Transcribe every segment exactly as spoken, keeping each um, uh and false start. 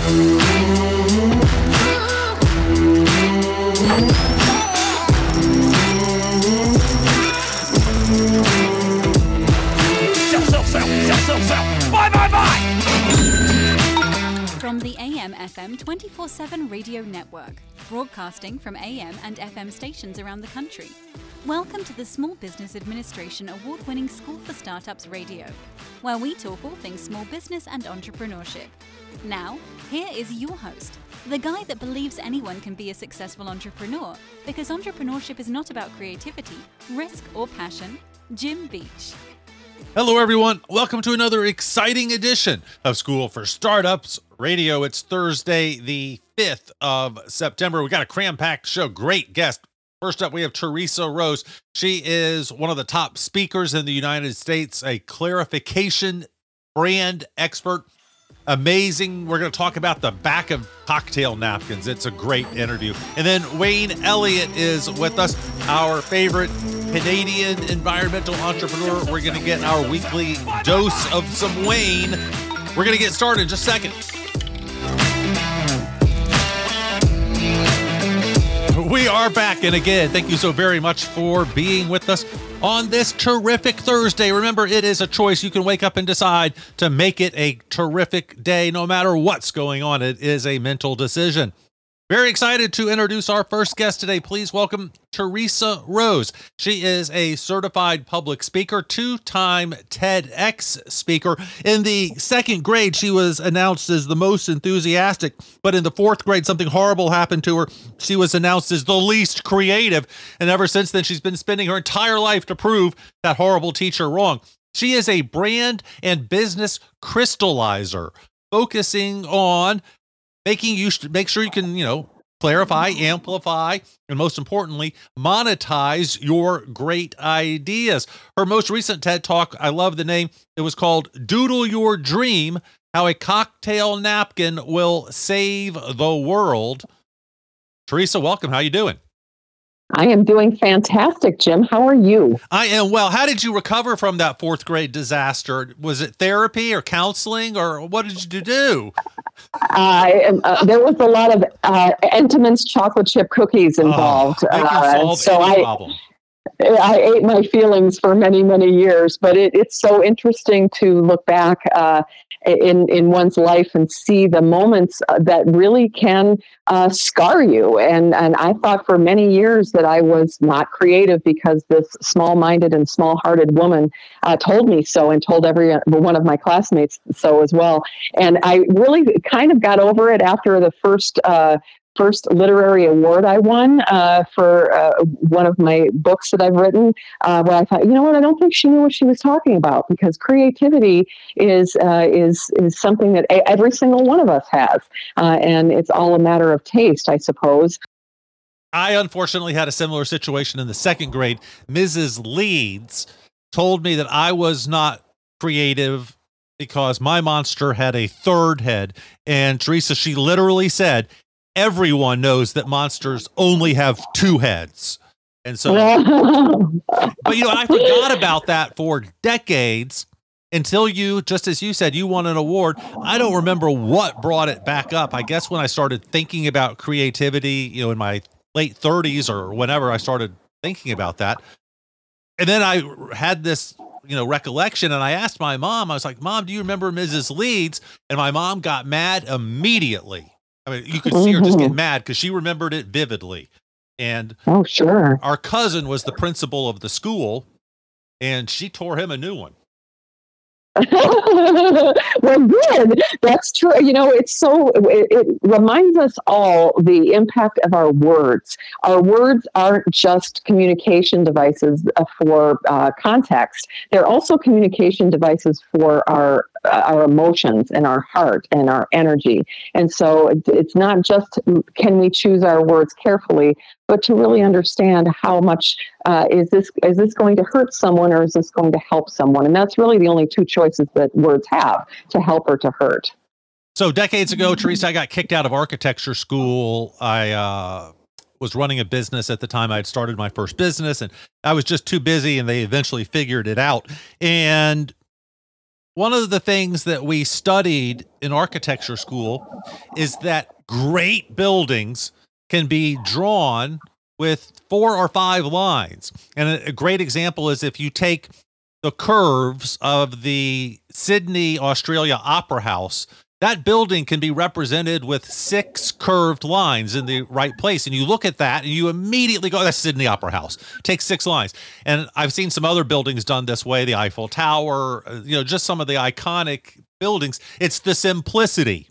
From the A M F M twenty-four seven Radio Network, broadcasting from A M and F M stations around the country. Welcome to the Small Business Administration award-winning School for Startups Radio, where we talk all things small business and entrepreneurship. Now, here is your host, the guy that believes anyone can be a successful entrepreneur, because entrepreneurship is not about creativity, risk, or passion, Jim Beach. Hello, everyone. Welcome to another exciting edition of School for Startups Radio. It's Thursday, the fifth of September. We got a cram-packed show. Great guest. First up, we have Teresa Rose. She is one of the top speakers in the United States, a clarification brand expert. Amazing. We're going to talk about the back of cocktail napkins. It's a great interview. And then Wayne Elliott is with us, our favorite Canadian environmental entrepreneur. We're going to get our weekly dose of some Wayne. We're going to get started in just a second. We are back, and again, thank you so very much for being with us on this terrific Thursday. Remember, it is a choice. You can wake up and decide to make it a terrific day, no matter what's going on. It is a mental decision. Very excited to introduce our first guest today. Please welcome Teresa Rose. She is a certified public speaker, two-time TEDx speaker. In the second grade, she was announced as the most enthusiastic, but in the fourth grade, something horrible happened to her. She was announced as the least creative, and ever since then, she's been spending her entire life to prove that horrible teacher wrong. She is a brand and business crystallizer, focusing on making you make sure you can, you know, clarify, amplify, and most importantly, monetize your great ideas. Her most recent TED Talk, I love the name. It was called Doodle Your Dream, How a Cocktail Napkin Will Save the World. Teresa, welcome. How you doing? I am doing fantastic, Jim. How are you? I am well. How did you recover from that fourth grade disaster? Was it therapy or counseling, or what did you do? Uh, uh, there was a lot of uh, Entenmann's chocolate chip cookies involved. Oh, uh, so I, problem. I ate my feelings for many, many years, but it, it's so interesting to look back uh, in, in one's life and see the moments uh, that really can uh, scar you. And, and I thought for many years that I was not creative because this small-minded and small-hearted woman uh, told me so, and told every one of my classmates so as well. And I really kind of got over it after the first uh, first literary award I won uh, for uh, one of my books that I've written, uh, where I thought, you know what, I don't think she knew what she was talking about, because creativity is uh, is is something that every single one of us has, uh, and it's all a matter of taste, I suppose. I unfortunately had a similar situation in the second grade. Missus Leeds told me that I was not creative because my monster had a third head, and Teresa, she literally said, everyone knows that monsters only have two heads. And so, but you know, I forgot about that for decades until you, just as you said, you won an award. I don't remember what brought it back up. I guess when I started thinking about creativity, you know, in my late thirties or whenever I started thinking about that. And then I had this, you know, recollection, and I asked my mom, I was like, Mom, do you remember Missus Leeds? And my mom got mad immediately. I mean, you could see her just get mad because she remembered it vividly. And oh, sure. Our cousin was the principal of the school, and she tore him a new one. Well, good. That's true. You know, it's so, it, it reminds us all the impact of our words. Our words aren't just communication devices for uh, context. They're also communication devices for our our emotions and our heart and our energy. And so it's not just can we choose our words carefully, but to really understand how much uh, is this is this going to hurt someone, or is this going to help someone? And that's really the only two choices that words have, to help or to hurt. So decades ago, Teresa, I got kicked out of architecture school. I uh, was running a business at the time. I had started my first business, and I was just too busy, and they eventually figured it out. And one of the things that we studied in architecture school is that great buildings can be drawn with four or five lines. And a, a great example is if you take the curves of the Sydney, Australia Opera House, that building can be represented with six curved lines in the right place. And you look at that and you immediately go, that's Sydney Opera House. Take six lines. And I've seen some other buildings done this way, the Eiffel Tower, you know, just some of the iconic buildings. It's the simplicity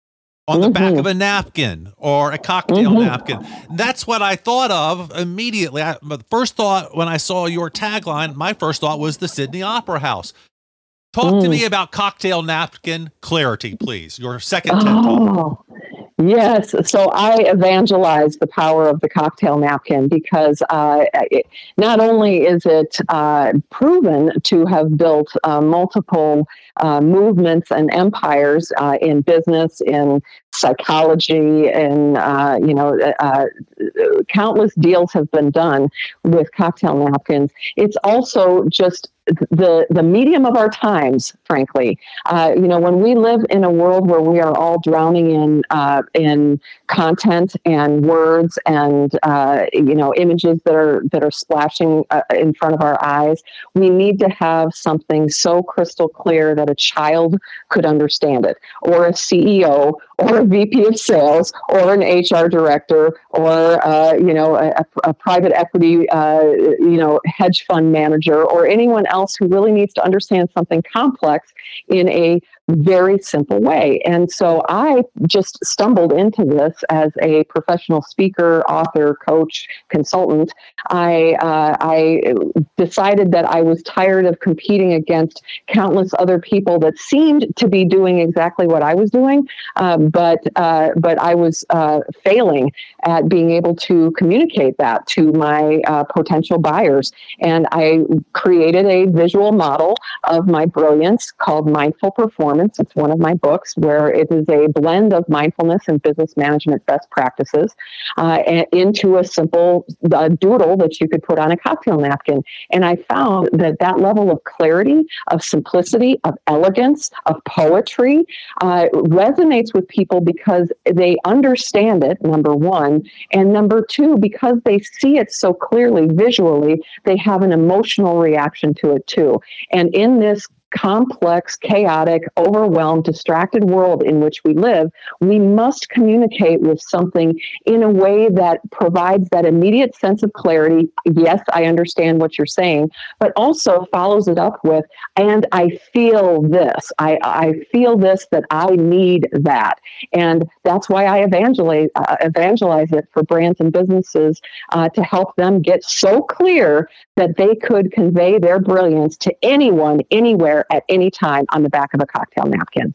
on the mm-hmm. back of a napkin or a cocktail mm-hmm. napkin. That's what I thought of immediately. I, the first thought when I saw your tagline, my first thought was the Sydney Opera House. Talk mm. to me about cocktail napkin clarity, please. Your second TED Talk. Yes. So I evangelize the power of the cocktail napkin because uh, it, not only is it uh, proven to have built uh, multiple uh, movements and empires uh, in business, in psychology, and uh, you know, uh, countless deals have been done with cocktail napkins. It's also just the the medium of our times, frankly. Uh, you know, when we live in a world where we are all drowning in uh, in content and words and uh, you know images that are that are splashing uh, in front of our eyes, we need to have something so crystal clear that a child could understand it, or a C E O, or a V P of sales, or an H R director, or uh, you know a, a private equity uh, you know hedge fund manager, or anyone else else who really needs to understand something complex in a very simple way. And so I just stumbled into this as a professional speaker, author, coach, consultant. I uh, I decided that I was tired of competing against countless other people that seemed to be doing exactly what I was doing, um, but uh, but I was uh, failing at being able to communicate that to my uh, potential buyers. And I created a visual model of my brilliance called Mindful Performance. It's one of my books where it is a blend of mindfulness and business management best practices uh, into a simple uh, doodle that you could put on a cocktail napkin. And I found that that level of clarity, of simplicity, of elegance, of poetry uh, resonates with people because they understand it, number one. And number two, because they see it so clearly visually, they have an emotional reaction to it too. And in this complex, chaotic, overwhelmed, distracted world in which we live, we must communicate with something in a way that provides that immediate sense of clarity. Yes, I understand what you're saying, but also follows it up with, and I feel this. I, I feel this, that I need that. And that's why I evangelize, uh, evangelize it for brands and businesses uh, to help them get so clear that they could convey their brilliance to anyone, anywhere, at any time on the back of a cocktail napkin.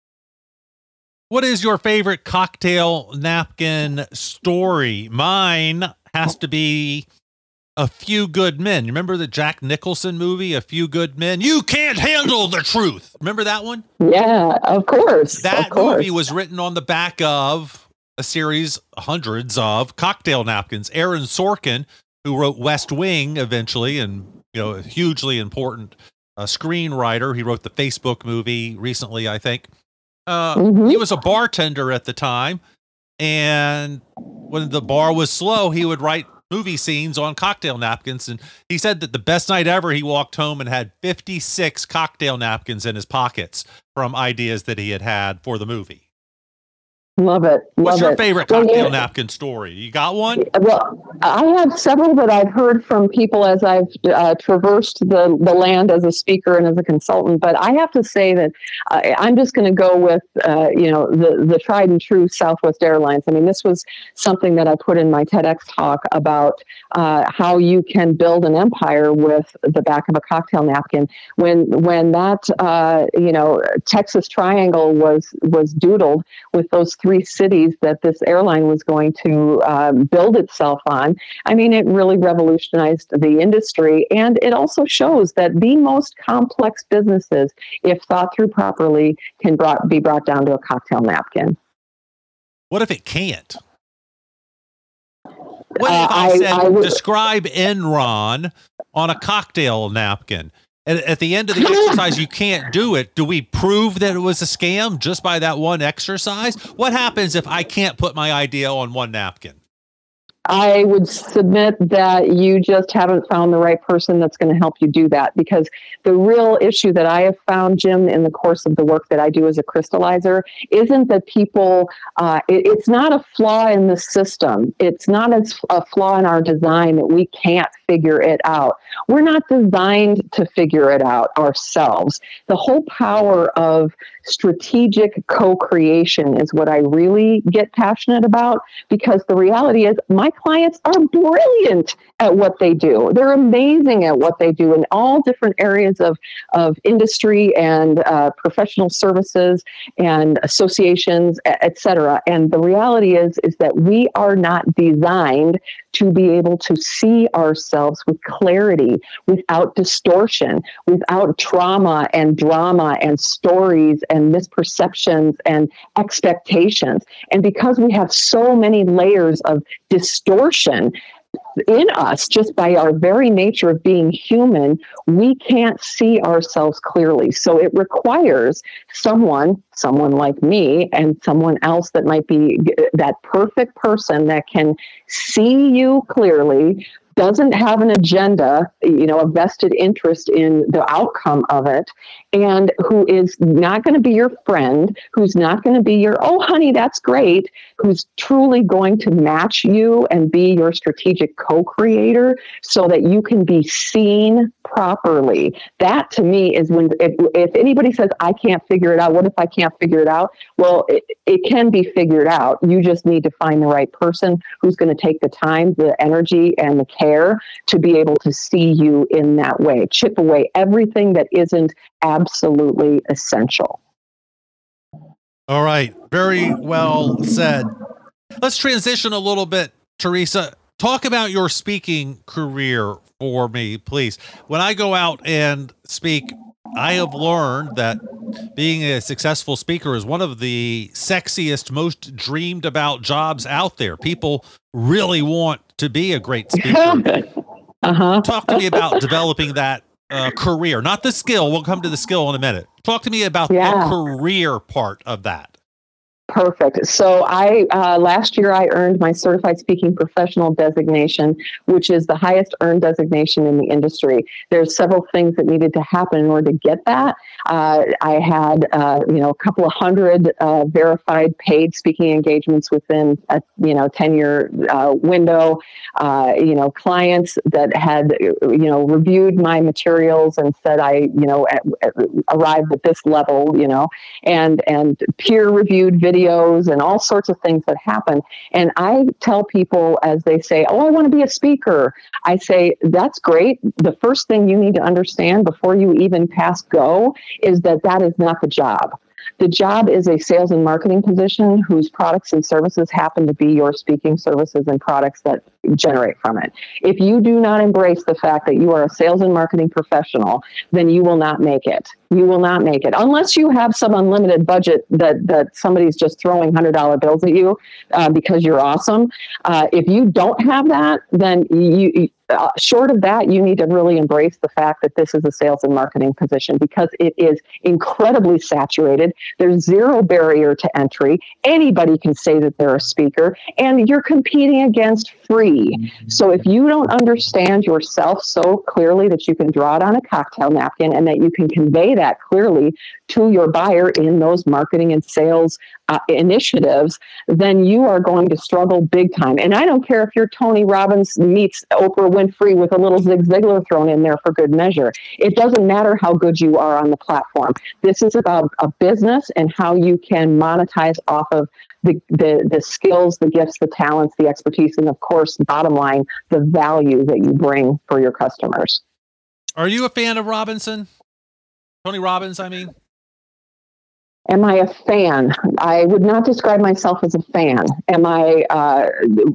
What is your favorite cocktail napkin story? Mine has to be A Few Good Men. You remember the Jack Nicholson movie, A Few Good Men? You can't handle the truth. Remember that one? Yeah, of course. That of course. movie was written on the back of a series, hundreds of cocktail napkins. Aaron Sorkin, who wrote West Wing eventually, and you know, a hugely important uh, screenwriter. He wrote the Facebook movie recently, I think. Uh, mm-hmm. He was a bartender at the time, and when the bar was slow, he would write movie scenes on cocktail napkins. And he said that the best night ever, he walked home and had fifty-six cocktail napkins in his pockets from ideas that he had had for the movie. Love it. Love What's your it. favorite cocktail well, yeah. napkin story? You got one? Well, I have several that I've heard from people as I've uh, traversed the, the land as a speaker and as a consultant. But I have to say that uh, I'm just going to go with, uh, you know, the, the tried and true Southwest Airlines. I mean, this was something that I put in my TEDx talk about uh, how you can build an empire with the back of a cocktail napkin. When when that, uh, you know, Texas Triangle was was doodled with those three cities that this airline was going to uh, build itself on. I mean, it really revolutionized the industry. And it also shows that the most complex businesses, if thought through properly, can brought, be brought down to a cocktail napkin. What if it can't? What if uh, I, I said, I would, describe Enron on a cocktail napkin? And at the end of the exercise, you can't do it. Do we prove that it was a scam just by that one exercise? What happens if I can't put my idea on one napkin? I would submit that you just haven't found the right person that's going to help you do that, because the real issue that I have found, Jim, in the course of the work that I do as a crystallizer, isn't that people, uh, it, it's not a flaw in the system. It's not a, a flaw in our design that we can't figure it out. We're not designed to figure it out ourselves. The whole power of strategic co-creation is what I really get passionate about, because the reality is my clients are brilliant at what they do. They're amazing at what they do in all different areas of, of industry and uh, professional services and associations, et cetera. And the reality is, is that we are not designed to be able to see ourselves with clarity, without distortion, without trauma and drama and stories and misperceptions and expectations. And because we have so many layers of distortion in us, just by our very nature of being human, we can't see ourselves clearly. So it requires someone, someone like me, and someone else that might be that perfect person that can see you clearly, doesn't have an agenda, you know, a vested interest in the outcome of it, and who is not going to be your friend, who's not going to be your, oh, honey, that's great, who's truly going to match you and be your strategic co-creator so that you can be seen properly. That to me is when, if, if anybody says, I can't figure it out, what if I can't figure it out? Well, it, it can be figured out. You just need to find the right person who's going to take the time, the energy, and the care to be able to see you in that way. Chip away everything that isn't absolutely essential. All right. Very well said. Let's transition a little bit, Teresa. Talk about your speaking career for me, please. When I go out and speak, I have learned that being a successful speaker is one of the sexiest, most dreamed about jobs out there. People really want to be a great speaker. uh-huh. Talk to me about developing that uh, career, not the skill. We'll come to the skill in a minute. Talk to me about yeah. the career part of that. Perfect. So I uh, last year I earned my Certified Speaking Professional designation, which is the highest earned designation in the industry. There's several things that needed to happen in order to get that. Uh, I had uh, you know a couple of hundred uh, verified paid speaking engagements within a you know ten year uh, window. Uh, you know clients that had you know reviewed my materials and said I you know at, at, arrived at this level. You know and and peer reviewed videos. Videos and all sorts of things that happen. And I tell people as they say, oh, I want to be a speaker. I say, that's great. The first thing you need to understand before you even pass go is that that is not the job. The job is a sales and marketing position whose products and services happen to be your speaking services and products that generate from it. If you do not embrace the fact that you are a sales and marketing professional, then you will not make it. You will not make it unless you have some unlimited budget that, that somebody's just throwing one hundred dollar bills at you uh, because you're awesome. Uh, if you don't have that, then you, uh, short of that, you need to really embrace the fact that this is a sales and marketing position because it is incredibly saturated. There's zero barrier to entry. Anybody can say that they're a speaker, and you're competing against free. So if you don't understand yourself so clearly that you can draw it on a cocktail napkin and that you can convey that clearly to your buyer in those marketing and sales uh, initiatives, then you are going to struggle big time. And I don't care if you're Tony Robbins meets Oprah Winfrey with a little Zig Ziglar thrown in there for good measure. It doesn't matter how good you are on the platform. This is about a business and how you can monetize off of the, the, the skills, the gifts, the talents, the expertise, and of course, bottom line, the value that you bring for your customers. Are you a fan of Robinson? Tony Robbins, I mean? Am I a fan? I would not describe myself as a fan. Am I uh,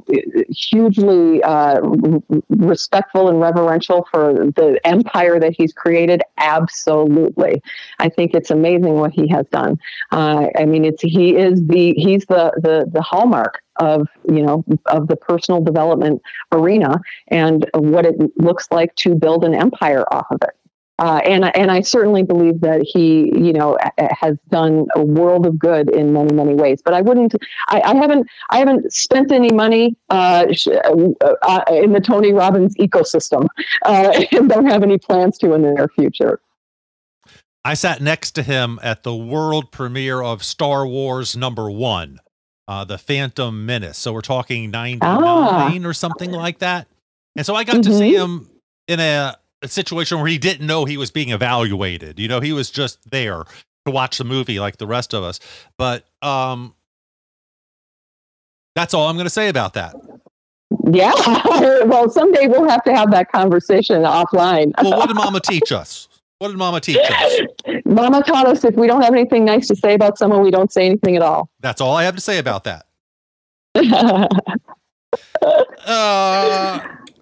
hugely uh, respectful and reverential for the empire that he's created? Absolutely. I think it's amazing what he has done. Uh, I mean, it's he is the he's the the the hallmark of you know of the personal development arena and what it looks like to build an empire off of it. Uh, and and I certainly believe that he, you know, has done a world of good in many many ways. But I wouldn't, I, I haven't, I haven't spent any money uh, uh, in the Tony Robbins ecosystem, uh, and don't have any plans to in the near future. I sat next to him at the world premiere of Star Wars number one, uh, The Phantom Menace. So we're talking ninety-nine ah. or something like that. And so I got mm-hmm. to see him in a, a situation where he didn't know he was being evaluated. You know, he was just there to watch the movie like the rest of us. But um, that's all I'm going to say about that. Yeah. Well, someday we'll have to have that conversation offline. Well, what did Mama teach us? What did Mama teach us? Mama taught us if we don't have anything nice to say about someone, we don't say anything at all. That's all I have to say about that. uh,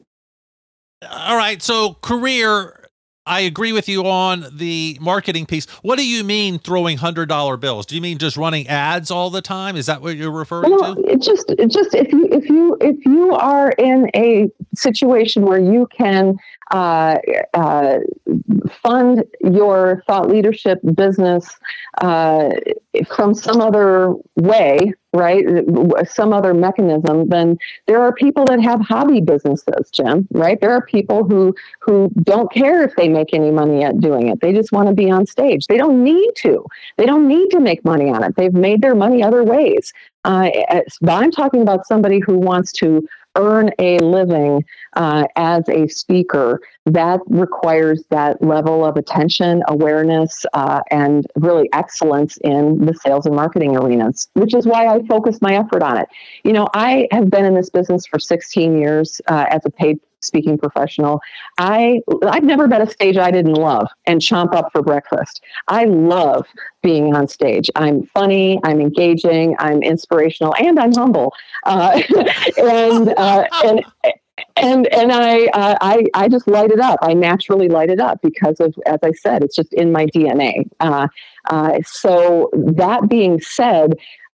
all right. So career, I agree with you on the marketing piece. What do you mean throwing one hundred dollar bills? Do you mean just running ads all the time? Is that what you're referring well, to? It just, it just if you if you if you are in a situation where you can uh, uh, fund your thought leadership business uh, from some other way, right? Some other mechanism, then there are people that have hobby businesses, Jim, right? There are people who who don't care if they make any money at doing it. They just want to be on stage. They don't need to. They don't need to make money on it. They've made their money other ways. Uh, I'm talking about somebody who wants to earn a living uh, as a speaker. That requires that level of attention, awareness, uh, and really excellence in the sales and marketing arenas, which is why I focus my effort on it. You know, I have been in this business for sixteen years uh, as a paid speaking professional. I, I've never been a stage I didn't love and chomp up for breakfast. I love being on stage. I'm funny, I'm engaging, I'm inspirational, and I'm humble. Uh, and, uh, and, and, and I, uh, I, I just light it up. I naturally light it up because of, as I said, it's just in my D N A. Uh, uh, so that being said,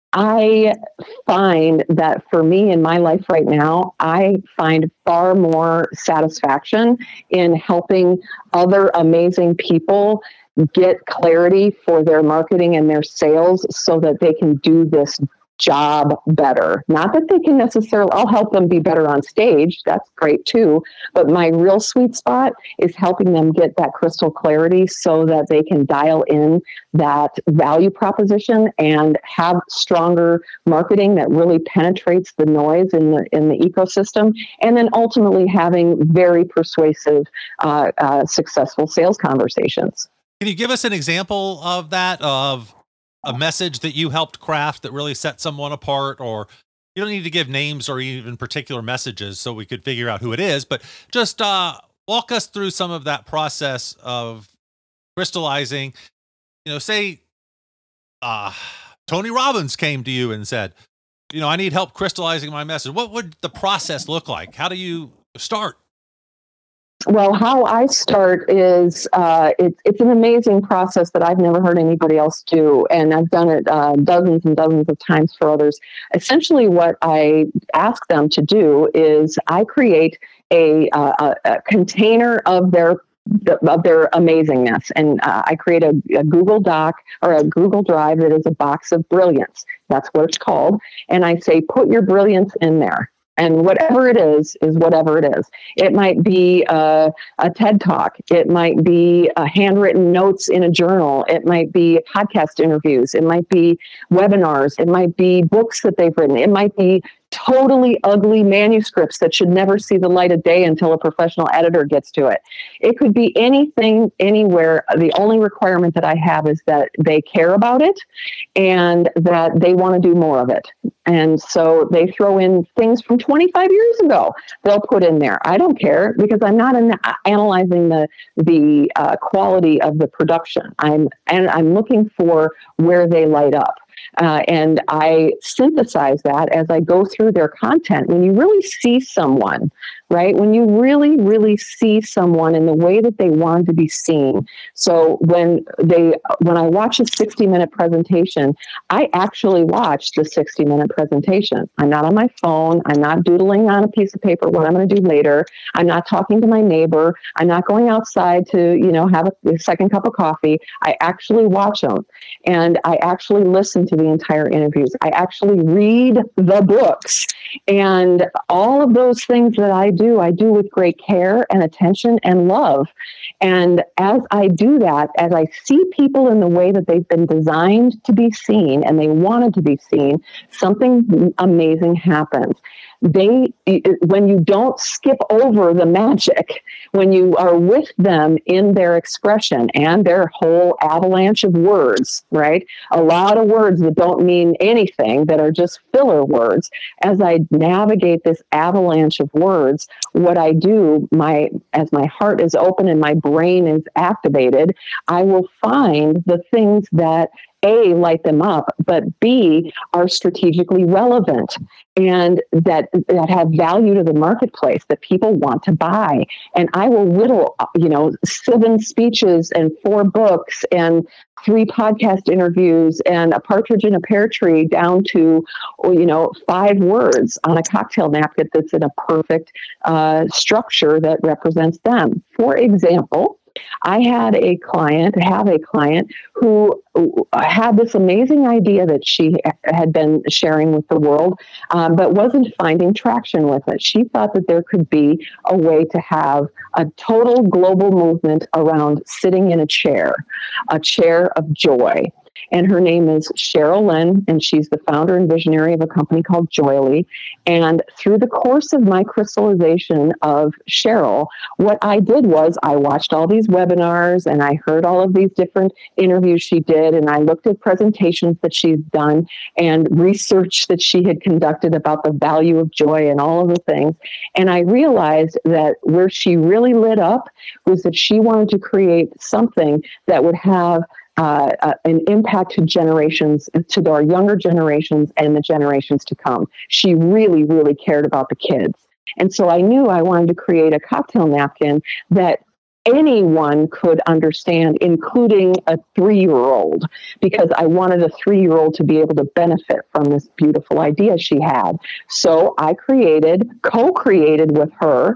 I find that for me in my life right now, I find far more satisfaction in helping other amazing people get clarity for their marketing and their sales so that they can do this job better. Not that they can necessarily, I'll help them be better on stage. That's great too. But my real sweet spot is helping them get that crystal clarity so that they can dial in that value proposition and have stronger marketing that really penetrates the noise in the in the ecosystem. And then ultimately having very persuasive, uh, uh, successful sales conversations. Can you give us an example of that, of a message that you helped craft that really set someone apart? Or you don't need to give names or even particular messages so we could figure out who it is, but just uh, walk us through some of that process of crystallizing. You know, say uh, Tony Robbins came to you and said, you know, I need help crystallizing my message. What would the process look like? How do you start? Well, how I start is uh, it's it's an amazing process that I've never heard anybody else do, and I've done it uh, dozens and dozens of times for others. Essentially, what I ask them to do is I create a, uh, a, a container of their of their amazingness, and uh, I create a, a Google Doc or a Google Drive that is a box of brilliance. That's what it's called, and I say, put your brilliance in there. And whatever it is, is whatever it is. It might be a, a TED Talk. It might be a handwritten notes in a journal. It might be podcast interviews. It might be webinars. It might be books that they've written. It might be totally ugly manuscripts that should never see the light of day until a professional editor gets to it. It could be anything, anywhere. The only requirement that I have is that they care about it and that they want to do more of it. And so they throw in things from twenty-five years ago. They'll put in there. I don't care because I'm not an- analyzing the the uh, quality of the production. I'm and I'm looking for where they light up. Uh, and I synthesize that as I go through their content. When you really see someone right? When you really, really see someone in the way that they want to be seen. So when they, when I watch a sixty minute presentation, I actually watch the sixty minute presentation. I'm not on my phone. I'm not doodling on a piece of paper what I'm going to do later. I'm not talking to my neighbor. I'm not going outside to, you know, have a, a second cup of coffee. I actually watch them, and I actually listen to the entire interviews. I actually read the books, and all of those things that I do, I do with great care and attention and love. And as I do that, as I see people in the way that they've been designed to be seen and they wanted to be seen, something amazing happens. They, when you don't skip over the magic, when you are with them in their expression and their whole avalanche of words, right? A lot of words that don't mean anything, that are just filler words. As I navigate this avalanche of words, what I do, my as my heart is open and my brain is activated, I will find the things that A, light them up, but B, are strategically relevant and that that have value to the marketplace that people want to buy. And I will whittle, you know, seven speeches and four books and three podcast interviews and a partridge in a pear tree down to, you know, five words on a cocktail napkin that's in a perfect uh, structure that represents them. For example, I had a client, have a client who had this amazing idea that she had been sharing with the world, um, but wasn't finding traction with it. She thought that there could be a way to have a total global movement around sitting in a chair, a chair of joy. And her name is Cheryl Lynn, and she's the founder and visionary of a company called Joyly. And through the course of my crystallization of Cheryl, what I did was I watched all these webinars and I heard all of these different interviews she did, and I looked at presentations that she's done and research that she had conducted about the value of joy and all of the things. And I realized that where she really lit up was that she wanted to create something that would have Uh, uh, an impact to generations, to our younger generations and the generations to come. She really, really cared about the kids. And so I knew I wanted to create a cocktail napkin that anyone could understand, including a three-year-old, because I wanted a three-year-old to be able to benefit from this beautiful idea she had. So I created, co-created with her,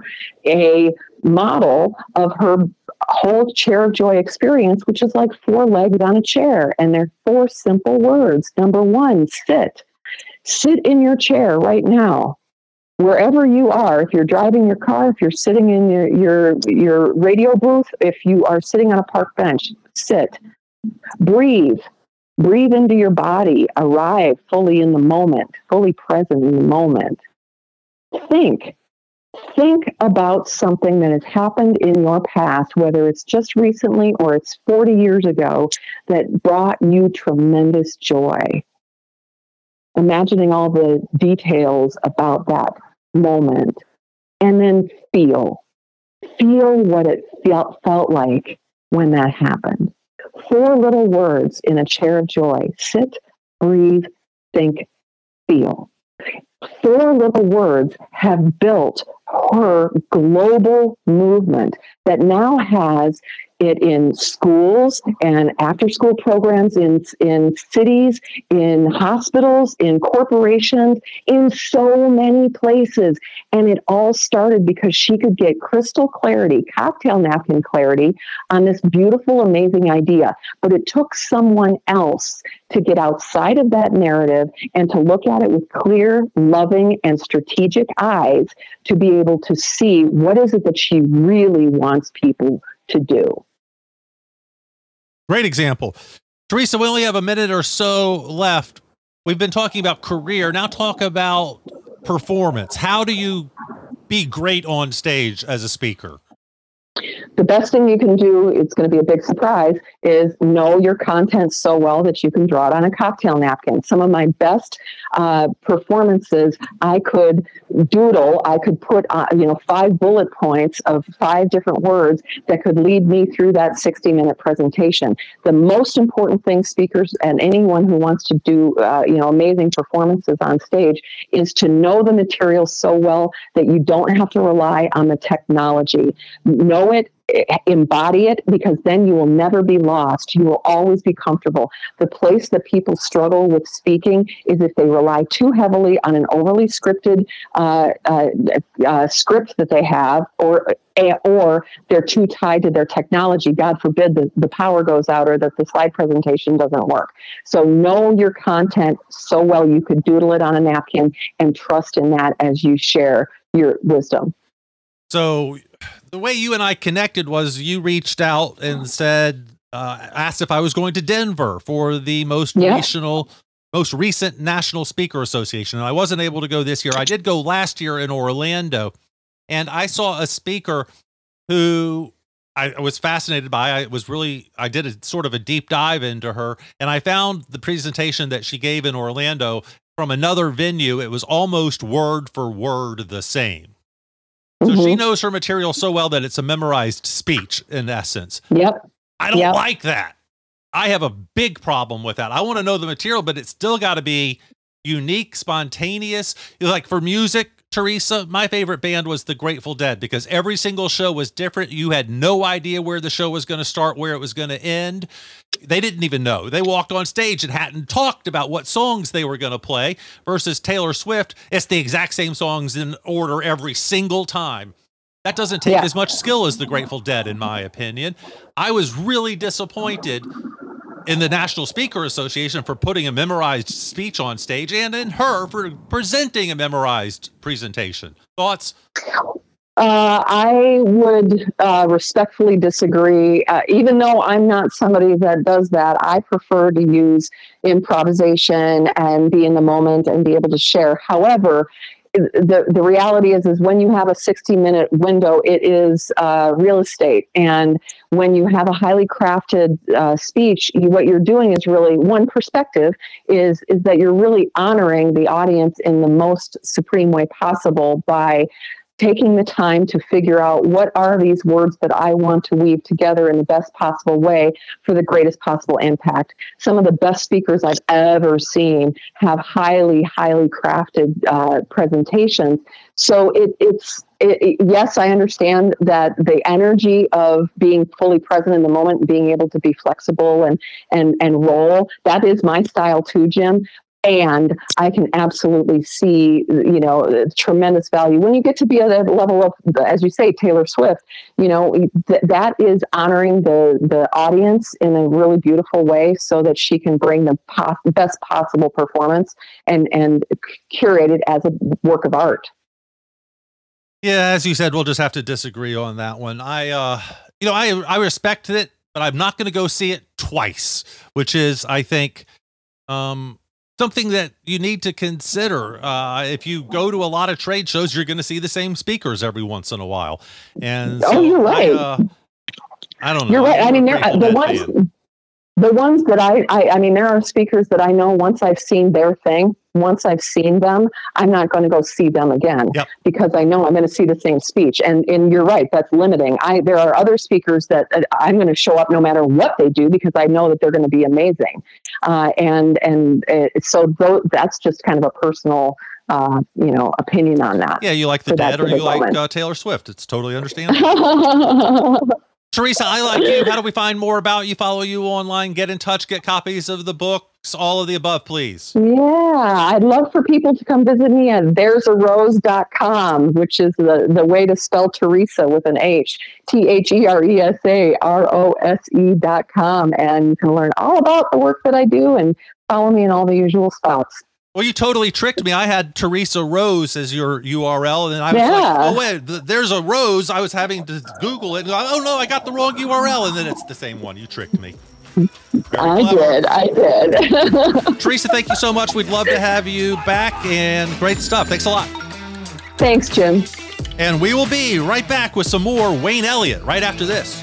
a model of her whole chair of joy experience, which is like four legs on a chair. And they're four simple words. Number one, sit. Sit in your chair right now. Wherever you are, if you're driving your car, if you're sitting in your, your, your radio booth, if you are sitting on a park bench, sit. Breathe. Breathe into your body. Arrive fully in the moment, fully present in the moment. Think. Think about something that has happened in your past, whether it's just recently or it's forty years ago, that brought you tremendous joy. Imagining all the details about that moment, and then feel. Feel what it felt, felt like when that happened. Four little words in a chair of joy. Sit, breathe, think, feel. Four little words have built her global movement that now has it in schools and after-school programs, in, in cities, in hospitals, in corporations, in so many places. And it all started because she could get crystal clarity, cocktail napkin clarity on this beautiful, amazing idea. But it took someone else to get outside of that narrative and to look at it with clear, loving, and strategic eyes to be able to see what is it that she really wants people to do. Great example. Teresa, we only have a minute or so left. We've been talking about career. Now talk about performance. How do you be great on stage as a speaker? the best thing you can do, it's going to be a big surprise, is know your content so well that you can draw it on a cocktail napkin. Some of my best uh, performances, I could doodle, I could put, uh, you know, five bullet points of five different words that could lead me through that sixty minute presentation. The most important thing speakers and anyone who wants to do, uh, you know, amazing performances on stage is to know the material so well that you don't have to rely on the technology. Know it, embody it, because then you will never be lost. You will always be comfortable. The place that people struggle with speaking is if they rely too heavily on an overly scripted uh, uh, uh, script that they have, or or they're too tied to their technology. God forbid the, the power goes out or that the slide presentation doesn't work. So know your content so well you could doodle it on a napkin and trust in that as you share your wisdom. So the way you and I connected was you reached out and said, uh, asked if I was going to Denver for the most yeah. regional, most recent National Speaker Association. And I wasn't able to go this year. I did go last year in Orlando, and I saw a speaker who I was fascinated by. I was really, I did a sort of a deep dive into her, and I found the presentation that she gave in Orlando from another venue. It was almost word for word the same. So mm-hmm. she knows her material so well that it's a memorized speech in essence. Yep. I don't yep. like that. I have a big problem with that. I want to know the material, but it's still got to be unique, spontaneous. Like for music, Teresa, my favorite band was the Grateful Dead because every single show was different. You had no idea where the show was going to start, where it was going to end. They didn't even know. They walked on stage and hadn't talked about what songs they were going to play. Versus Taylor Swift, it's the exact same songs in order every single time. That doesn't take yeah. as much skill as the Grateful Dead, in my opinion. I was really disappointed in the National Speaker Association for putting a memorized speech on stage, and in her for presenting a memorized presentation. Thoughts? Uh, I would uh, respectfully disagree. Uh, even though I'm not somebody that does that, I prefer to use improvisation and be in the moment and be able to share. However, the the reality is, is when you have a sixty minute window, it is uh, real estate. And when you have a highly crafted uh, speech, you, what you're doing is really, one perspective is, is that you're really honoring the audience in the most supreme way possible by taking the time to figure out what are these words that I want to weave together in the best possible way for the greatest possible impact. Some of the best speakers I've ever seen have highly, highly crafted uh, presentations. So it, it's, it, it, yes, I understand that the energy of being fully present in the moment and being able to be flexible and, and, and roll, that is my style too, Jim. And I can absolutely see, you know, tremendous value. When you get to be at a level of, as you say, Taylor Swift, you know, th- that is honoring the, the audience in a really beautiful way so that she can bring the pos- best possible performance and, and curate it as a work of art. Yeah, as you said, we'll just have to disagree on that one. I, uh, you know, I, I respect it, but I'm not going to go see it twice, which is, I think, um, something that you need to consider. Uh, if you go to a lot of trade shows, you're going to see the same speakers every once in a while. And so oh, you're right. I, uh, I don't know. You're right. I'm I mean, there, the ones, fan. the ones that I, I, I mean, there are speakers that I know once I've seen their thing, once I've seen them, I'm not going to go see them again yep. because I know I'm going to see the same speech. And and you're right, that's limiting. I there are other speakers that uh, I'm going to show up no matter what they do because I know that they're going to be amazing. Uh, and and uh, so th- that's just kind of a personal, uh, you know, opinion on that. Yeah, you like the Dead or you like uh, Taylor Swift. It's totally understandable. Teresa, I like you. How do we find more about you? Follow you online, get in touch, get copies of the books, all of the above, please. Yeah, I'd love for people to come visit me at there's a rose dot com, which is the, the way to spell Teresa with an H, T H E R E S A R O S E dot com. And you can learn all about the work that I do and follow me in all the usual spots. Well, you totally tricked me. I had Teresa Rose as your U R L, and I was yeah. like, oh, wait, th- there's a Rose. I was having to Google it. And I, oh, no, I got the wrong U R L, and then it's the same one. You tricked me. I did. I did. Teresa, thank you so much. We'd love to have you back, and great stuff. Thanks a lot. Thanks, Jim. And we will be right back with some more Wayne Elliott right after this.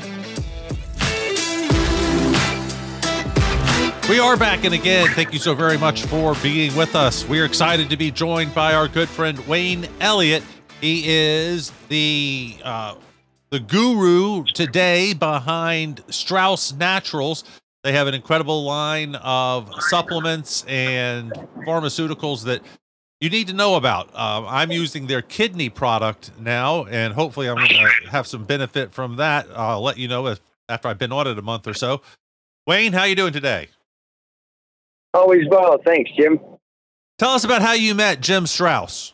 We are back, and again, thank you so very much for being with us. We are excited to be joined by our good friend Wayne Elliott. He is the uh, the guru today behind Strauss Naturals. They have an incredible line of supplements and pharmaceuticals that you need to know about. Uh, I'm using their kidney product now, and hopefully I'm going to have some benefit from that. I'll let you know if after I've been on it a month or so. Wayne, how you doing today? Always well. Thanks, Jim. Tell us about how you met Jim Strauss.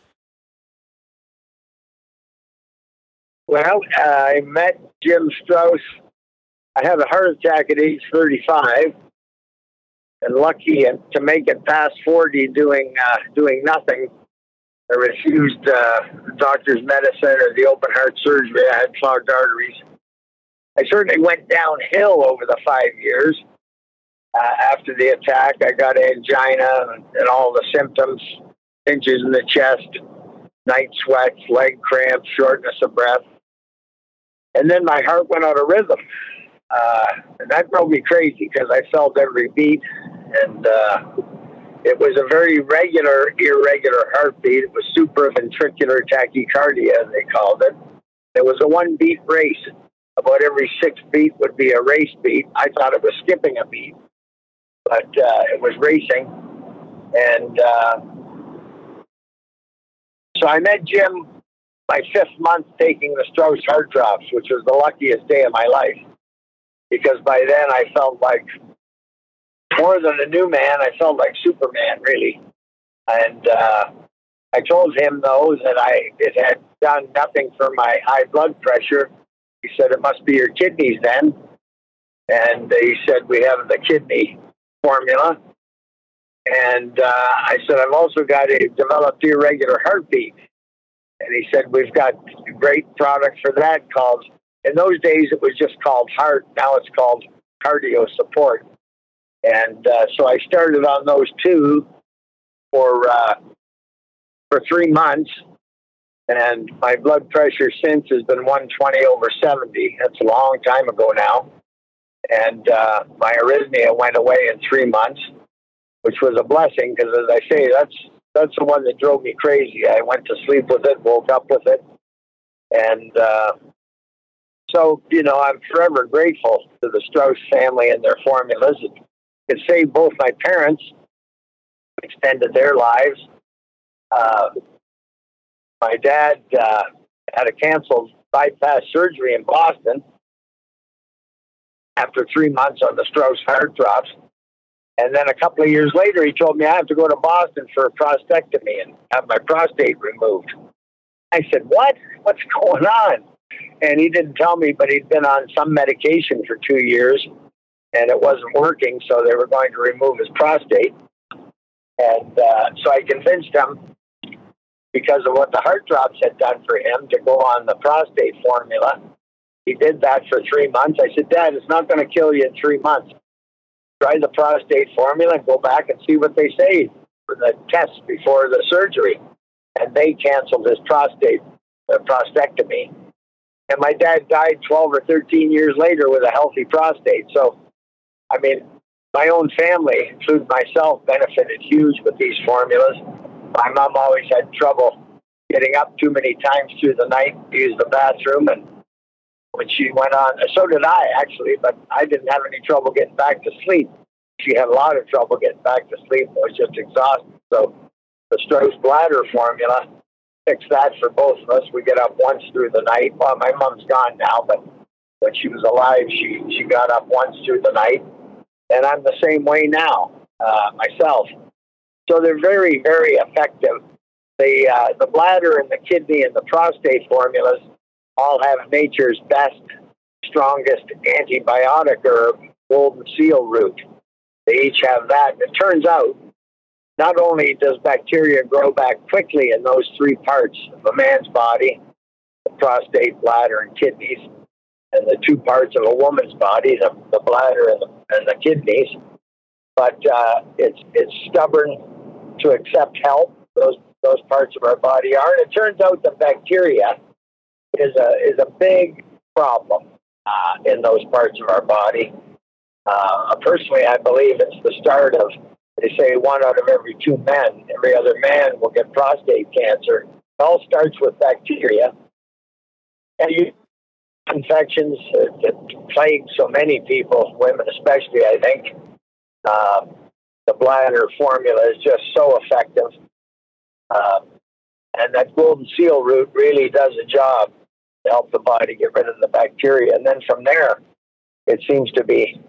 Well, uh, I met Jim Strauss. I had a heart attack at age thirty-five, and lucky to make it past forty doing uh, doing nothing. I refused uh, the doctor's medicine or the open heart surgery. I had clogged arteries. I certainly went downhill over the five years. Uh, after the attack, I got angina and, and all the symptoms, pinches in the chest, night sweats, leg cramps, shortness of breath. And then my heart went out of rhythm. Uh, and that drove me crazy because I felt every beat. And uh, it was a very regular, irregular heartbeat. It was supraventricular tachycardia, they called it. It was a one-beat race. About every six beat would be a race beat. I thought it was skipping a beat, but uh, it was racing. And uh, so I met Jim my fifth month taking the Strauss heart drops, which was the luckiest day of my life, because by then I felt like more than a new man. I felt like Superman, really. And uh, I told him, though, that I it had done nothing for my high blood pressure. He said, it must be your kidneys then. And he said, we have the kidney formula. And uh, I said, I've also got a developed irregular heartbeat. And he said, we've got a great product for that called, in those days it was just called heart. Now it's called cardio support. And uh, so I started on those two for uh, for three months. And my blood pressure since has been one twenty over seventy. That's a long time ago now. And uh, my arrhythmia went away in three months, which was a blessing because, as I say, that's that's the one that drove me crazy. I went to sleep with it, woke up with it. And uh, so, you know, I'm forever grateful to the Strauss family and their formulas. It, it saved both my parents, extended their lives. Uh, my dad uh, had a canceled bypass surgery in Boston after three months on the Strauss heart drops. And then a couple of years later, he told me I have to go to Boston for a prostatectomy and have my prostate removed. I said, what? What's going on? And he didn't tell me, but he'd been on some medication for two years, and it wasn't working, so they were going to remove his prostate. And uh, so I convinced him, because of what the heart drops had done for him, to go on the prostate formula. He did that for three months. I said, Dad, it's not going to kill you in three months. Try the prostate formula and go back and see what they say for the test before the surgery. And they canceled his prostate uh, prostatectomy. And my dad died twelve or thirteen years later with a healthy prostate. So, I mean, my own family, including myself, benefited huge with these formulas. My mom always had trouble getting up too many times through the night to use the bathroom. And when she went on, so did I, actually, but I didn't have any trouble getting back to sleep. She had a lot of trouble getting back to sleep. I was just exhausted. So the Strauss bladder formula fixed that for both of us. We get up once through the night. Well, my mom's gone now, but when she was alive, she, she got up once through the night. And I'm the same way now, uh, myself. So they're very, very effective. The, uh, the bladder and the kidney and the prostate formulas all have nature's best, strongest antibiotic or golden seal root. They each have that. It turns out, not only does bacteria grow back quickly in those three parts of a man's body, the prostate, bladder, and kidneys, and the two parts of a woman's body, the, the bladder and the, and the kidneys, but uh, it's it's stubborn to accept help. Those those parts of our body are. And it turns out the bacteria is a is a big problem uh, in those parts of our body. Uh, personally, I believe it's the start of, they say one out of every two men, every other man will get prostate cancer. It all starts with bacteria. And you, infections uh, that plague so many people, women especially, I think. Uh, the bladder formula is just so effective. Uh, and that golden seal root really does a job to help the body get rid of the bacteria. And then from there, it seems to be,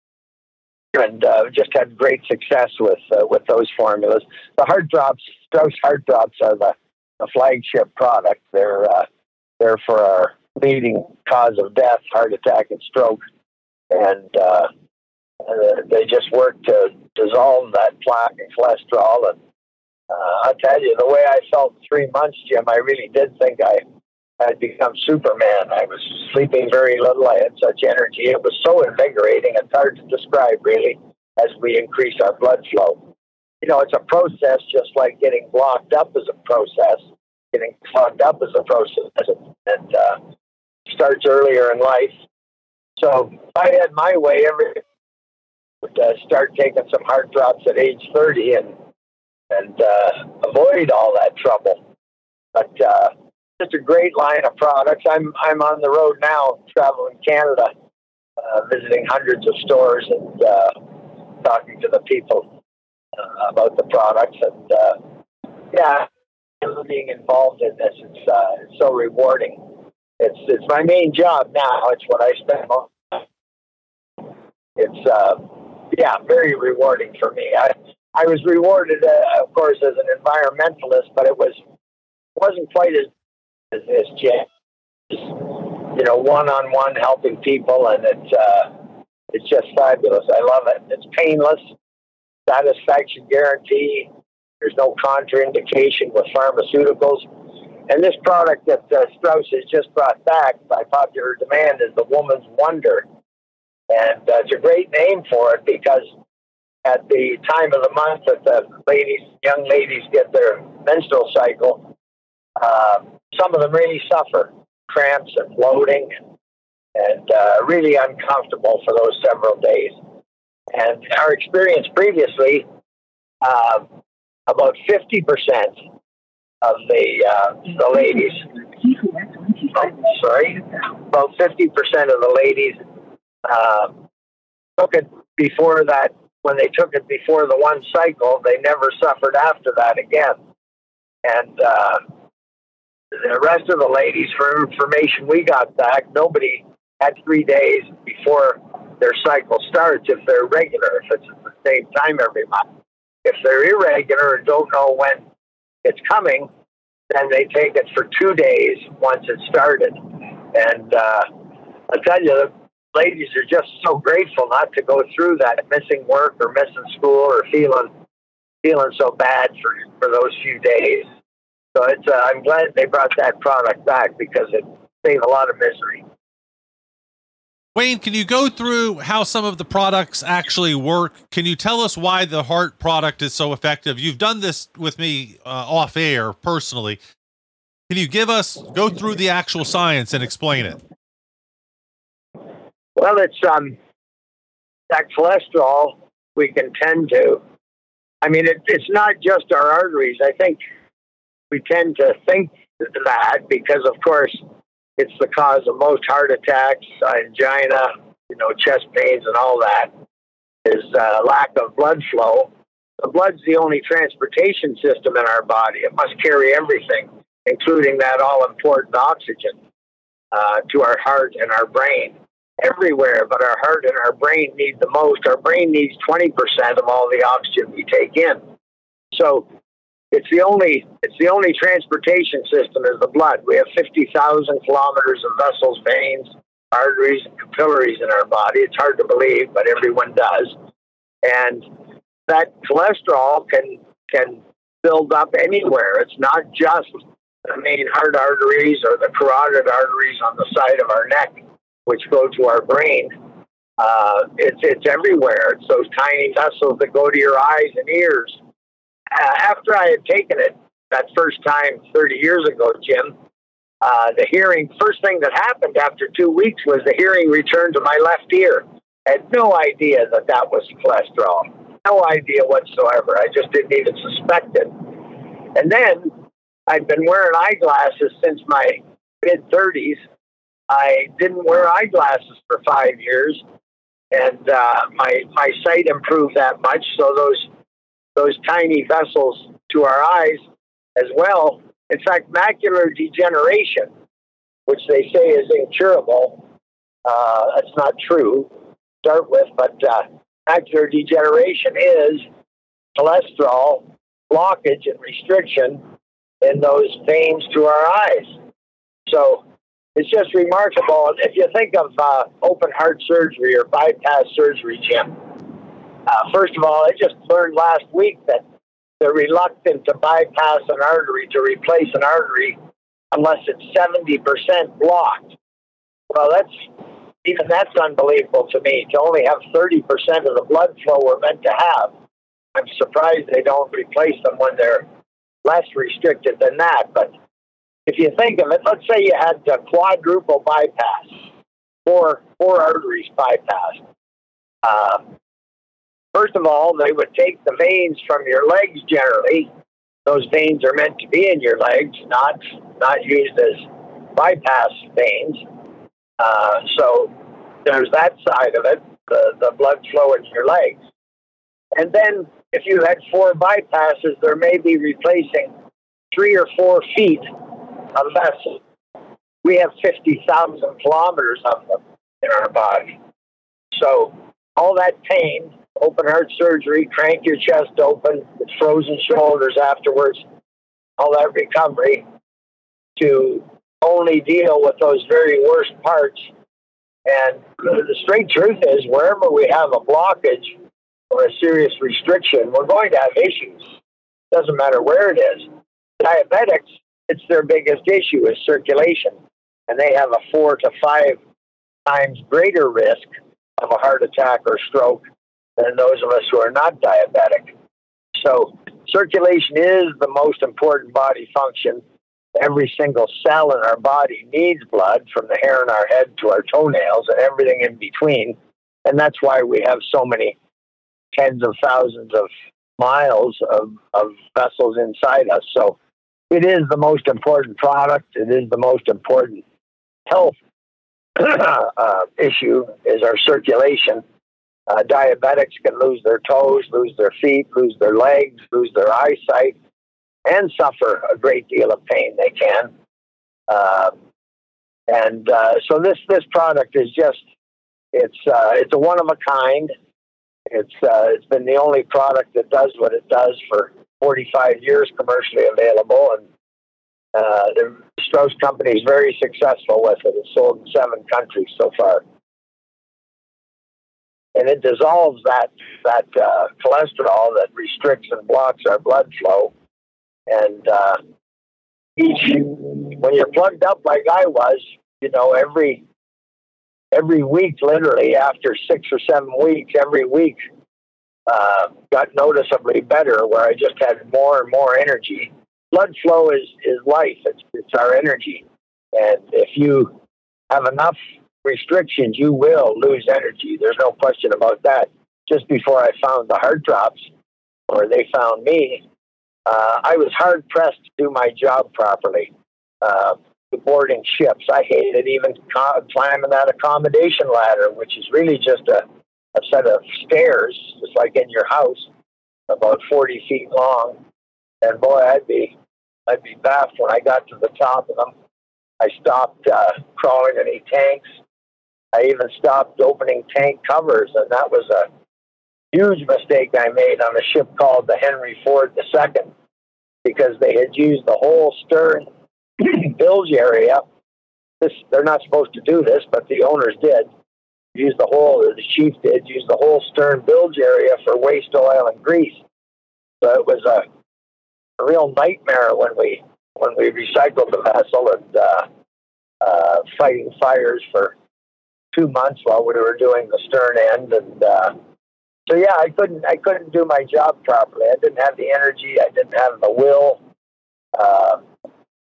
and uh, just had great success with uh, with those formulas. The heart drops, Strauss heart drops are the, the flagship product. They're uh, they're for our leading cause of death, heart attack and stroke, and uh, uh, they just work to dissolve that plaque and cholesterol. And uh, I'll tell you, the way I felt in three months, Jim, I really did think I had become Superman. I was sleeping very little. I had such energy. It was so invigorating. It's hard to describe, really, as we increase our blood flow. You know, it's a process, just like getting blocked up is a process. Getting clogged up is a process, and uh, starts earlier in life. So if I had my way, every would uh, start taking some heart drops at age thirty and and uh, avoid all that trouble. But uh, just a great line of products. I'm I'm on the road now, traveling Canada, uh, visiting hundreds of stores and uh, talking to the people uh, about the products. And uh, yeah, being involved in this, it's uh, it's so rewarding. It's it's my main job now. It's what I spend most of my time. It's uh, yeah, very rewarding for me. I I was rewarded, uh, of course, as an environmentalist, but it was wasn't quite as as this, Jim. You know, one-on-one helping people, and it's uh, it's just fabulous. I love it. It's painless, satisfaction guarantee. There's no contraindication with pharmaceuticals. And this product that uh, Strauss has just brought back by popular demand is the Woman's Wonder. And uh, it's a great name for it because at the time of the month that the ladies, young ladies get their menstrual cycle, uh, some of them really suffer cramps and bloating and, and uh, really uncomfortable for those several days. And our experience previously, uh, about fifty percent of the uh, the ladies, oh, sorry, about fifty percent of the ladies uh, took it before that. When they took it before the one cycle, they never suffered after that again. And uh, the rest of the ladies, for information we got back, nobody had three days before their cycle starts if they're regular, if it's at the same time every month. If they're irregular and don't know when it's coming, then they take it for two days once it started. And uh, I'll tell you, the ladies are just so grateful not to go through that, missing work or missing school or feeling feeling so bad for, for those few days. So it's uh, I'm glad they brought that product back because it saved a lot of misery. Wayne, can you go through how some of the products actually work? Can you tell us why the heart product is so effective? You've done this with me uh, off air personally. Can you give us, go through the actual science and explain it? Well, it's um, that cholesterol we can tend to. I mean, it, it's not just our arteries. I think we tend to think that because, of course, it's the cause of most heart attacks, angina, you know, chest pains and all that, is uh, lack of blood flow. The blood's the only transportation system in our body. It must carry everything, including that all-important oxygen, uh, to our heart and our brain. Everywhere, but our heart and our brain need the most. Our brain needs twenty percent of all the oxygen we take in. So it's the only it's the only transportation system is the blood. We have fifty thousand kilometers of vessels, veins, arteries, and capillaries in our body. It's hard to believe, but everyone does. And that cholesterol can can build up anywhere. It's not just the main heart arteries or the carotid arteries on the side of our neck, which go to our brain. Uh, it's it's everywhere. It's those tiny vessels that go to your eyes and ears. Uh, after I had taken it that first time thirty years ago, Jim, Uh, the hearing, first thing that happened after two weeks was the hearing returned to my left ear. I had no idea that that was cholesterol. No idea whatsoever. I just didn't even suspect it. And then I'd been wearing eyeglasses since my mid-thirties. I didn't wear eyeglasses for five years, and uh, my my sight improved that much. So those those tiny vessels to our eyes as well. In fact, macular degeneration, which they say is incurable, uh, that's not true to start with, but uh, macular degeneration is cholesterol blockage and restriction in those veins to our eyes. So it's just remarkable. If you think of uh, open heart surgery or bypass surgery, Jim, uh, first of all, I just learned last week that they're reluctant to bypass an artery, to replace an artery, unless it's seventy percent blocked. Well, that's even that's unbelievable to me, to only have thirty percent of the blood flow we're meant to have. I'm surprised they don't replace them when they're less restricted than that. But if you think of it, let's say you had a quadruple bypass, four, four arteries bypassed. Uh, first of all, they would take the veins from your legs generally. Those veins are meant to be in your legs, not not used as bypass veins. Uh, so there's that side of it, the, the blood flow in your legs. And then if you had four bypasses, there may be replacing three or four feet of vessels. We have fifty thousand kilometers of them in our body. So all that pain, open heart surgery, crank your chest open, with frozen shoulders afterwards, all that recovery to only deal with those very worst parts. And the straight truth is, wherever we have a blockage or a serious restriction, we're going to have issues. Doesn't matter where it is. Diabetics, it's their biggest issue is circulation. And they have a four to five times greater risk of a heart attack or stroke than those of us who are not diabetic. So circulation is the most important body function. Every single cell in our body needs blood, from the hair on our head to our toenails and everything in between. And that's why we have so many tens of thousands of miles of, of vessels inside us. So it is the most important product. It is the most important health uh, issue is our circulation. Uh, diabetics can lose their toes, lose their feet, lose their legs, lose their eyesight, and suffer a great deal of pain. They can. Uh, and uh, so this, this product is just, it's uh, it's a one of a kind. It's uh, it's been the only product that does what it does for forty-five years, commercially available, and uh, the Strauss Company is very successful with it. It's sold in seven countries so far, and it dissolves that that uh, cholesterol that restricts and blocks our blood flow. And uh, each when you're plugged up like I was, you know, every every week, literally after six or seven weeks, every week uh, got noticeably better, where I just had more and more energy. Blood flow is, is life. It's, it's our energy. And if you have enough restrictions, you will lose energy. There's no question about that. Just before I found the heart drops, or they found me, uh, I was hard-pressed to do my job properly. Uh, boarding ships. I hated even climbing that accommodation ladder, which is really just a, a set of stairs, just like in your house, about forty feet long. And boy, I'd be, I'd be baffed when I got to the top of them. I stopped uh, crawling any tanks. I even stopped opening tank covers, and that was a huge mistake I made on a ship called the Henry Ford the Second, because they had used the whole stern bilge area. This, they're not supposed to do this, but the owners did. Use the whole, or the chief did, use the whole stern bilge area for waste oil and grease. So it was a, a real nightmare when we when we recycled the vessel, and uh, uh, fighting fires for two months while we were doing the stern end. And uh, so yeah, I couldn't I couldn't do my job properly. I didn't have the energy. I didn't have the will. Uh,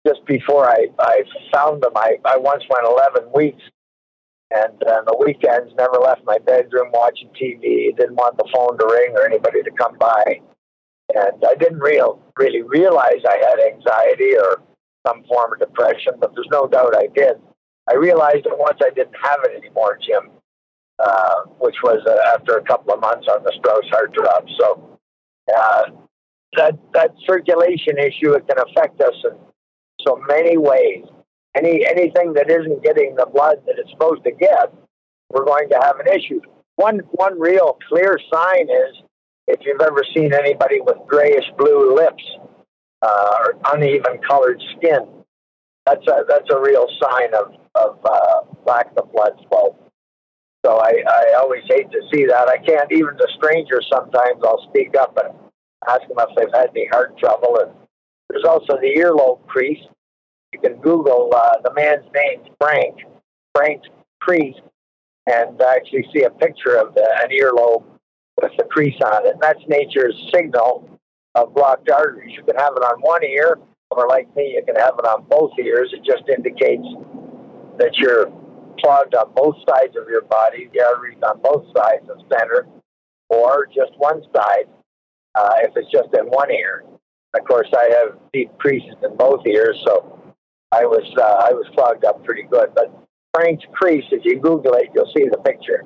just before I, I found them, I, I once went eleven weeks, and uh, the weekends never left my bedroom watching T V. Didn't want the phone to ring or anybody to come by. And I didn't real, really realize I had anxiety or some form of depression, but there's no doubt I did. I realized that once I didn't have it anymore, Jim, uh, which was uh, after a couple of months on the Strauss heart drop. So uh, that that circulation issue, it can affect us in so many ways. Any anything that isn't getting the blood that it's supposed to get, we're going to have an issue. One one real clear sign is if you've ever seen anybody with grayish blue lips uh, or uneven colored skin, that's a that's a real sign of of uh, lack of blood flow. So I, I always hate to see that. I can't, even to strangers sometimes I'll speak up and ask them if they've had any heart trouble. And there's also the earlobe crease. You can Google uh, the man's name, Frank, Frank Crease, and actually see a picture of the, an earlobe with the crease on it. That's nature's signal of blocked arteries. You can have it on one ear, or like me, you can have it on both ears. It just indicates that you're clogged on both sides of your body, the arteries on both sides of center, or just one side uh, if it's just in one ear. Of course, I have deep creases in both ears, so I was uh, I was clogged up pretty good. But Frank's crease, if you Google it, you'll see the picture.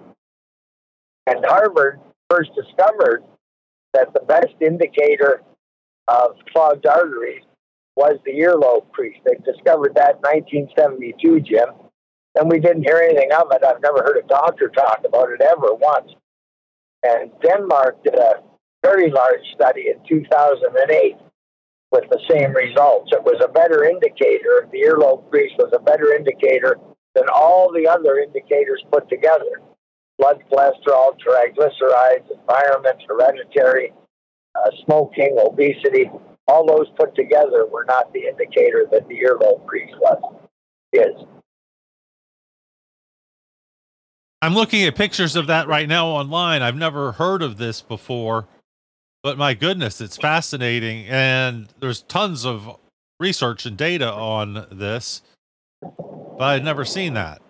And Harvard first discovered that the best indicator of clogged arteries was the earlobe crease. They discovered that in nineteen seventy-two, Jim, and we didn't hear anything of it. I've never heard a doctor talk about it ever once. And Denmark did a very large study in two thousand eight with the same results. It was a better indicator. The earlobe crease was a better indicator than all the other indicators put together. Blood cholesterol, triglycerides, environment, hereditary, uh, smoking, obesity, all those put together were not the indicator that the earlobe crease was, is. I'm looking at pictures of that right now online. I've never heard of this before, but my goodness, it's fascinating. And there's tons of research and data on this, but I'd never seen that.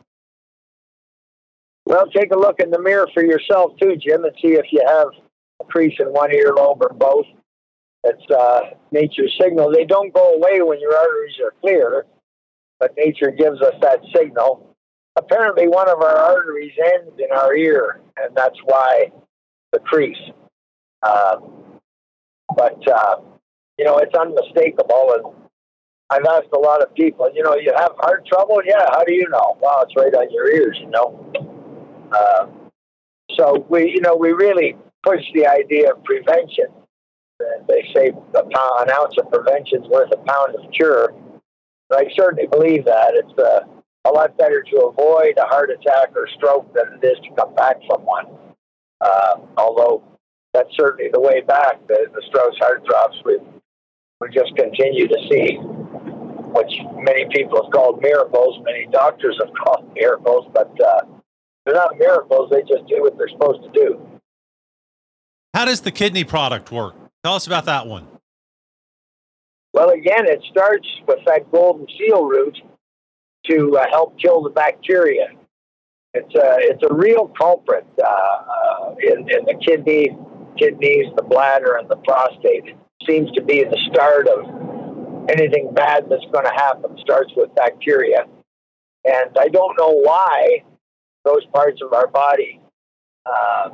Well, take a look in the mirror for yourself too, Jim, and see if you have a crease in one earlobe or both. It's uh, nature's signal. They don't go away when your arteries are clear, but nature gives us that signal. Apparently, one of our arteries ends in our ear, and that's why the crease. Uh, but, uh, you know, it's unmistakable. And I've asked a lot of people, you know, you have heart trouble? Yeah, how do you know? Well, it's right on your ears, you know. Uh, so, we, you know, we really push the idea of prevention. And they say a pound, an ounce of prevention is worth a pound of cure. But I certainly believe that. It's uh, a lot better to avoid a heart attack or stroke than it is to come back from one. Uh, although that's certainly the way back. The, the Strauss heart drops we we just continue to see, which many people have called miracles, many doctors have called miracles, but uh, they're not miracles. They just do what they're supposed to do. How does the kidney product work? Tell us about that one. Well, again, it starts with that golden seal root to uh, help kill the bacteria. It's a, it's a real culprit uh, uh, in, in the kidney, kidneys, the bladder, and the prostate. It seems to be the start of anything bad that's going to happen. It starts with bacteria. And I don't know why those parts of our body uh,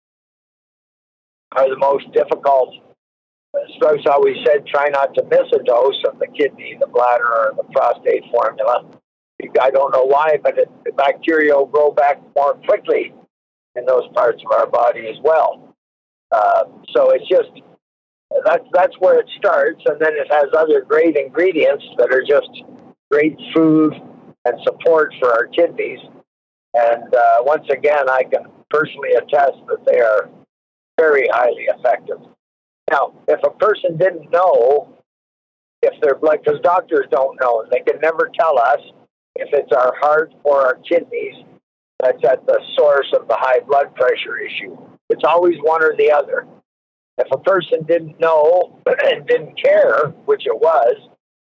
are the most difficult. Strauss always said, try not to miss a dose of the kidney, the bladder, or the prostate formula. I don't know why, but it, the bacteria will grow back more quickly in those parts of our body as well. Uh, so it's just, that's, that's where it starts, and then it has other great ingredients that are just great food and support for our kidneys. And uh, once again, I can personally attest that they are very highly effective. Now, if a person didn't know if their blood, because doctors don't know, and they can never tell us if it's our heart or our kidneys that's at the source of the high blood pressure issue. It's always one or the other. If a person didn't know and didn't care, which it was,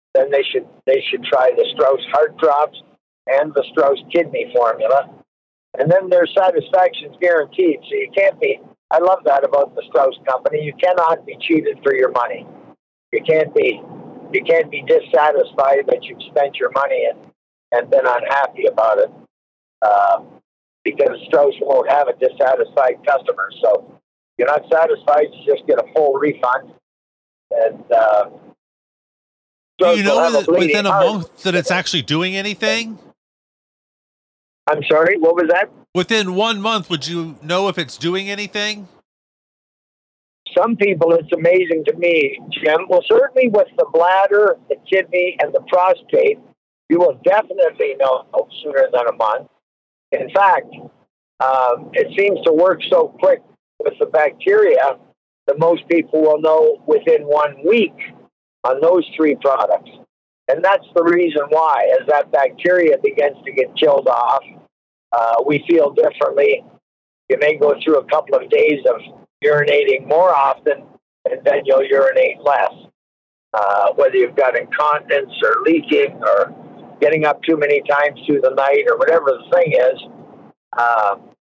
then they should they should try the Strauss Heart Drops and the Strauss Kidney Formula. And then their satisfaction is guaranteed. So you can't be, I love that about the Strauss Company. You cannot be cheated for your money. You can't be, you can't be dissatisfied that you've spent your money and, and been unhappy about it. Uh, because Strauss won't have a dissatisfied customer. So if you're not satisfied, you just get a full refund. And, uh, do you know that within a month that it's actually doing anything? I'm sorry, what was that? Within one month, would you know if it's doing anything? Some people, it's amazing to me, Jim. Well, certainly with the bladder, the kidney, and the prostate, you will definitely know sooner than a month. In fact, um, it seems to work so quick with the bacteria that most people will know within one week on those three products. And that's the reason why. As that bacteria begins to get killed off, uh, we feel differently. You may go through a couple of days of urinating more often, and then you'll urinate less. Uh, whether you've got incontinence or leaking or getting up too many times through the night or whatever the thing is, uh,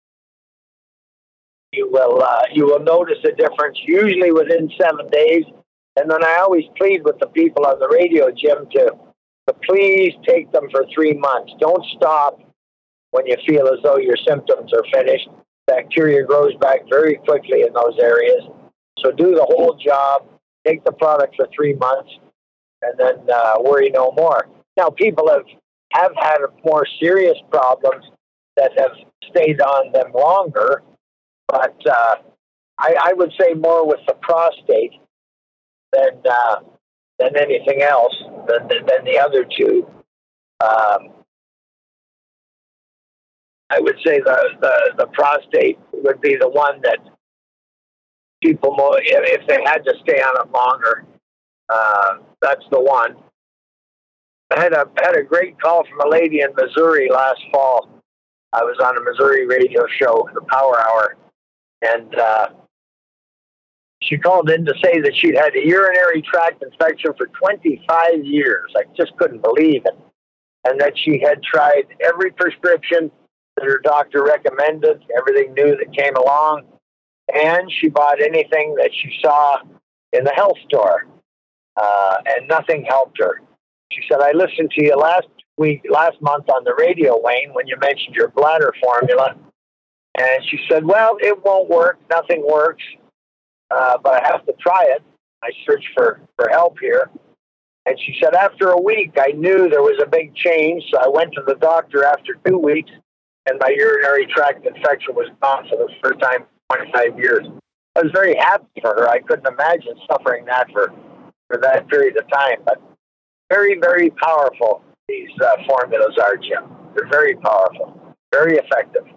you will uh, you will notice a difference usually within seven days. And then I always plead with the people on the radio, Jim, to, to please take them for three months. Don't stop when you feel as though your symptoms are finished. Bacteria grows back very quickly in those areas. So do the whole job, take the product for three months, and then uh, worry no more. Now, people have, have had more serious problems that have stayed on them longer, but uh, I, I would say more with the prostate than uh, than anything else, than, than the other two. Um, I would say the, the, the prostate would be the one that people, more, if they had to stay on it longer, uh, that's the one. I had a had a great call from a lady in Missouri last fall. I was on a Missouri radio show, the Power Hour, and uh, she called in to say that she'd had a urinary tract infection for twenty-five years. I just couldn't believe it. And that she had tried every prescription that her doctor recommended, everything new that came along, and she bought anything that she saw in the health store, uh, and nothing helped her. She said, I listened to you last week, last month on the radio, Wayne, when you mentioned your bladder formula. And she said, well, it won't work. Nothing works. Uh, but I have to try it. I searched for, for help here. And she said, after a week, I knew there was a big change. So I went to the doctor after two weeks, and my urinary tract infection was gone for the first time in twenty-five years. I was very happy for her. I couldn't imagine suffering that for, for that period of time. But very, very powerful, these uh, formulas are, Jim. They're very powerful, very effective.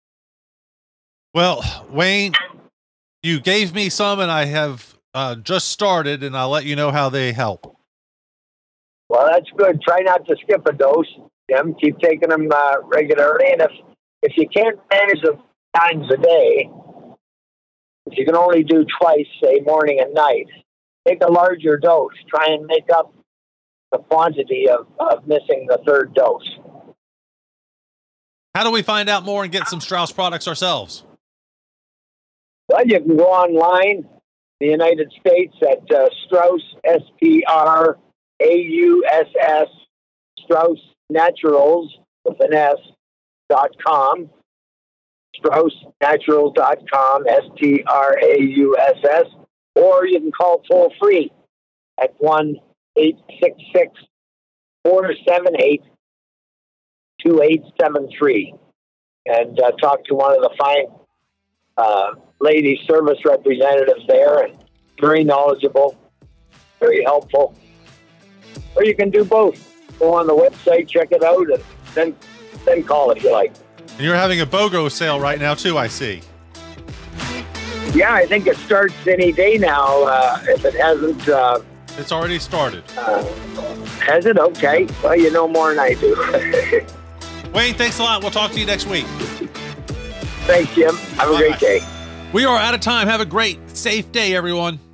Well, Wayne, you gave me some, and I have uh, just started, and I'll let you know how they help. Well, that's good. Try not to skip a dose, Jim. Keep taking them uh, regularly. And if, if you can't manage them times a day, if you can only do twice, say morning and night, take a larger dose. Try and make up the quantity of, of missing the third dose. How do we find out more and get some Strauss products ourselves? Well, you can go online, the United States, at uh, Strauss, S T R A U S S, Strauss Naturals, with an S, dot com, Strauss Naturals dot com, S T R A U S S, or you can call toll free at one eight six six, four seven eight, two eight seven three and uh, talk to one of the fine uh, lady service representatives there, and very knowledgeable, very helpful. Or you can do both. Go on the website, check it out, and then then call if you like. And you're having a BOGO sale right now too, I see. Yeah, I think it starts any day now. Uh, if it hasn't, uh, it's already started. Uh, has it? Okay. Well, you know more than I do. Wayne, thanks a lot. We'll talk to you next week. Thanks, Jim. Have a Bye-bye. Great day. We are out of time. Have a great, safe day, everyone.